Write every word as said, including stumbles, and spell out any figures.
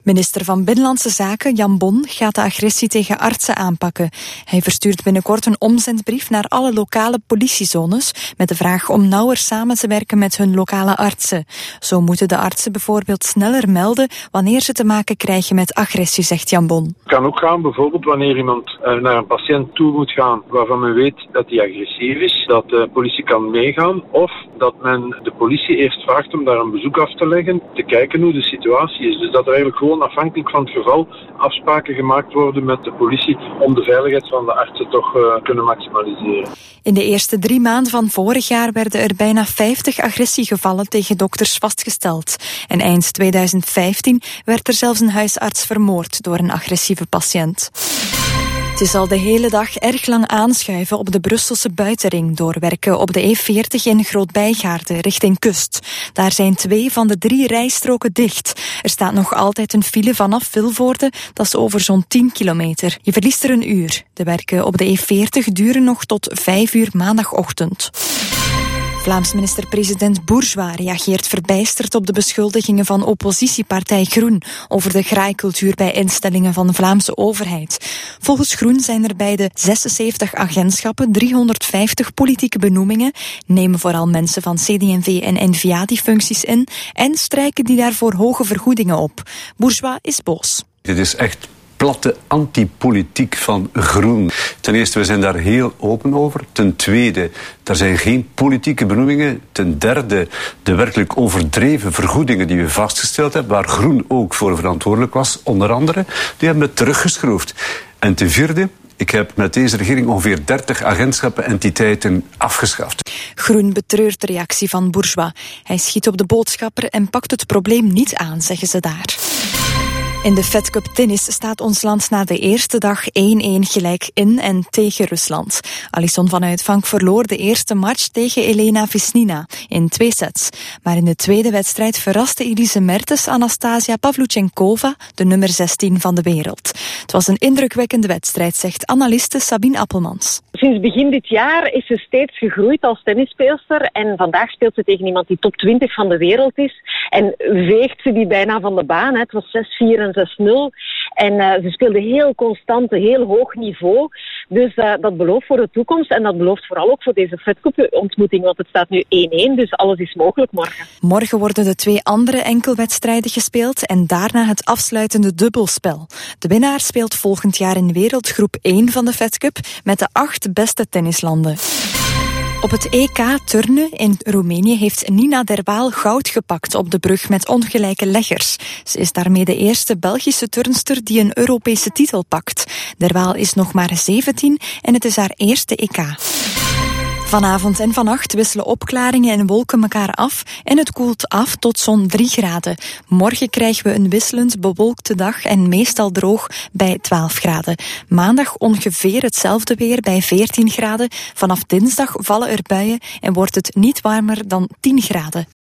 Minister van Binnenlandse Zaken Jan Bon gaat de agressie tegen artsen aanpakken. Hij verstuurt binnenkort een omzendbrief naar alle lokale politiezones met de vraag om nauwer samen te werken met hun lokale artsen. Zo moeten de artsen bijvoorbeeld sneller melden wanneer ze te maken krijgen met agressie, zegt Jan Bon. Het kan ook gaan bijvoorbeeld wanneer iemand naar een patiënt toe moet gaan waarvan men weet dat hij agressief is, dat de politie kan meegaan, of dat men de politie eerst vraagt om daar een bezoek af te leggen, te kijken hoe de situatie is. Dus dat er eigenlijk gewoon afhankelijk van het geval afspraken gemaakt worden met de politie om de veiligheid van de artsen toch uh, kunnen maximaliseren. In de eerste drie maanden van vorig jaar werden er bijna vijftig agressiegevallen tegen dokters vastgesteld. En eind tweeduizend vijftien werd er zelfs een huisarts vermoord door een agressieve patiënt. Het is al de hele dag erg lang aanschuiven op de Brusselse buitenring door werken op de E veertig in Groot-Bijgaarden richting Kust. Daar zijn twee van de drie rijstroken dicht. Er staat nog altijd een file vanaf Vilvoorde, dat is over zo'n tien kilometer. Je verliest er een uur. De werken op de E veertig duren nog tot vijf uur maandagochtend. Vlaams minister-president Bourgeois reageert verbijsterd op de beschuldigingen van oppositiepartij Groen over de graaikultuur bij instellingen van de Vlaamse overheid. Volgens Groen zijn er bij de zesenzeventig agentschappen driehonderdvijftig politieke benoemingen, nemen vooral mensen van C D en V en N V A die functies in en strijken die daarvoor hoge vergoedingen op. Bourgeois is boos. Dit is echt platte antipolitiek van Groen. Ten eerste, we zijn daar heel open over. Ten tweede, er zijn geen politieke benoemingen. Ten derde, de werkelijk overdreven vergoedingen die we vastgesteld hebben, waar Groen ook voor verantwoordelijk was, onder andere, die hebben we teruggeschroefd. En ten vierde, ik heb met deze regering ongeveer dertig agentschappen, entiteiten afgeschaft. Groen betreurt de reactie van Bourgeois. Hij schiet op de boodschapper en pakt het probleem niet aan, zeggen ze daar. In de Fed Cup tennis staat ons land na de eerste dag één-één gelijk in en tegen Rusland. Alison van Uitvank verloor de eerste match tegen Elena Vesnina in twee sets. Maar in de tweede wedstrijd verraste Elise Mertens Anastasia Pavlyuchenkova, de nummer zestien van de wereld. Het was een indrukwekkende wedstrijd, zegt analiste Sabine Appelmans. Sinds begin dit jaar is ze steeds gegroeid als tennisspeelster en vandaag speelt ze tegen iemand die top twintig van de wereld is en veegt ze die bijna van de baan. Het was zes vier en zes nul en uh, ze speelde heel constant, een heel hoog niveau. Dus uh, dat belooft voor de toekomst en dat belooft vooral ook voor deze Fed Cup ontmoeting, want het staat nu één-één, dus alles is mogelijk morgen. Morgen worden de twee andere enkelwedstrijden gespeeld en daarna het afsluitende dubbelspel. De winnaar speelt volgend jaar in wereldgroep één van de Fed Cup met de acht beste tennislanden. Op het E K turnen in Roemenië heeft Nina Derwaal goud gepakt op de brug met ongelijke leggers. Ze is daarmee de eerste Belgische turnster die een Europese titel pakt. Derwaal is nog maar zeventien en het is haar eerste E K. Vanavond en vannacht wisselen opklaringen en wolken elkaar af en het koelt af tot zo'n drie graden. Morgen krijgen we een wisselend bewolkte dag en meestal droog bij twaalf graden. Maandag ongeveer hetzelfde weer bij veertien graden. Vanaf dinsdag vallen er buien en wordt het niet warmer dan tien graden.